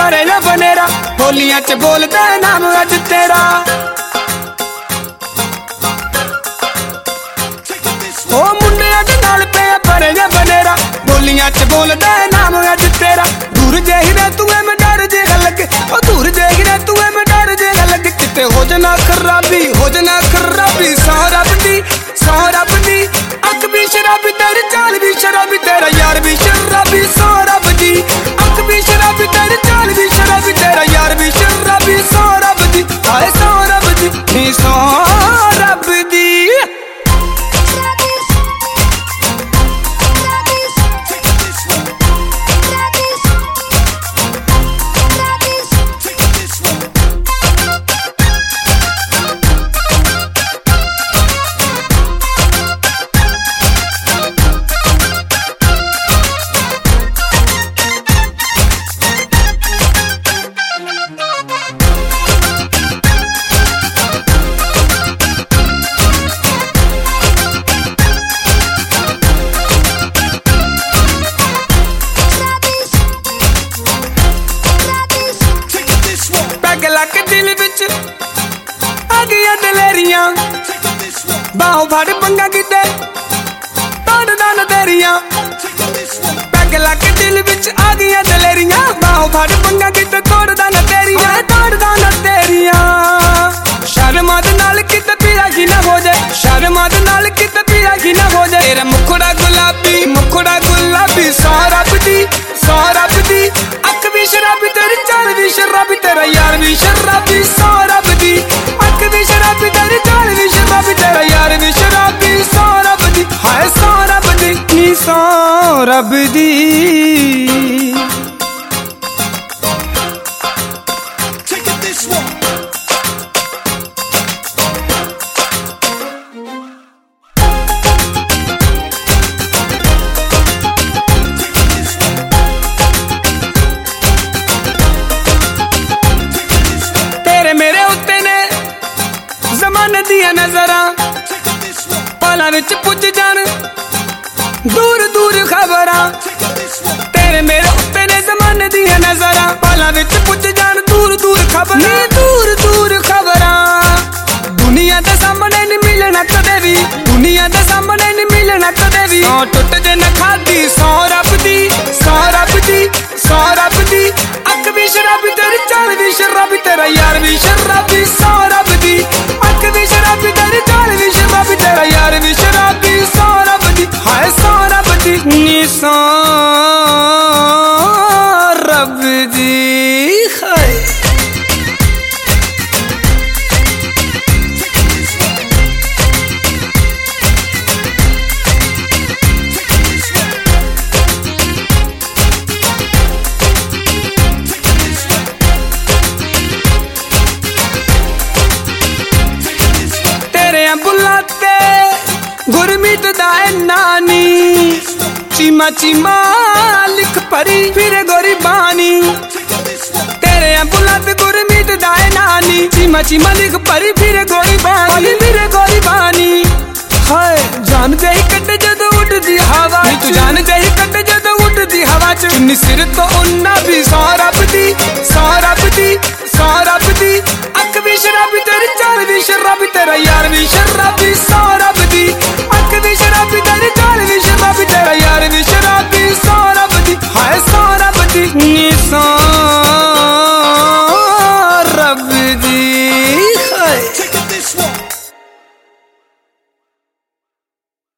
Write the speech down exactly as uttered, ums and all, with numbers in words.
मारे ना बनेरा होलियां च बोलदा नाम अज तेरा। ओ मुंडियां दे नाल पे भरे ना बनेरा होलियां च बोलदा नाम अज तेरा। दूर जेही रे तू मैं डर जे लगे ओ दूर जेही रे तू मैं डर जे लगे किते हो जना खराबी हो जना खराबी सौ रब दी सौ रब दी अख भी शराबी तेरी चाल भी शराबी तेरा यार भी शराबी सौ रब दी अख भी शराबी तेरी चाल भी शराबी तेरा यार भी शराबी सौ रब दी हाय सौ रब दी नी सौ रब दी। दिल विच आ गया दलेरियां बाहों फड़ पंगा किते तोड़ दान तेरियां। पैग लाके दिल विच आ गया दलेरियां बाहों फड़ पंगा किते तोड़ दान तेरियां तोड़ दान तेरियां। शर्मा दे नाल किते पीड़ा की ना हो जाए शर्मा दे नाल किते पीड़ा की ना हो जाए। तेरा मुखड़ा गुलाबी मुखड़ा गुलाबी सौ रब दी सौ रब दी अख भी शराबी तेरी चाल भी शराबी तेरा यार भी शराबी सौ रब दी अख भी शराबी तेरी चाल भी शराबी तेरा यार भी शराबी सौ रब दी हाय सौ रब दी नी सौ रब दी। दिया नजरा पाला विच पुज जान दूर दूर खबरा तेरे मेरे उत्ते ने जमाने दिया नजरा पाला विच पुज जान दूर दूर खबरा दूर दूर खबरा। दुनिया दे सामने नहीं मिलना कदे भी दुनिया दे सामने नहीं मिलना कदे भी सौ टुट जे न खादी सौ रब दी सौ रब दी सौ रब दी अख भी शराबी तेरी चाल भी शराबी तेरा यार भी शराबी सौ रब दी अख भी शराबी तेरी चाल भी शराबी तेरा यार भी शराबी सौ रब दी हाय सौ रब दी नी सौ रब दी हाय। बुलाते गुरमीत दाए नानी चीमा चीमा लिख परी फिर गोरी बानी। तेरे बुलाते गुरमीत दाए नानी चीमा चीमा लिख परी फिर गोरी बानी फिर गोरी बानी। हाय जानते ही कट जदों उठदी हवा तू जानते ही कट जदों उठदी हवा च चुन्नी सिर तो उन्ना भी सौ रब दी सौ रब दी सौ रब दी अख भी शराबी तेरी चाल भी शराबी तेरा यार भी शराबी सौ रब दी अख भी शराबी तेरी चाल भी शराबी तेरा यार भी शराबी सौ रब दी हाय सौ रब दी नी सौ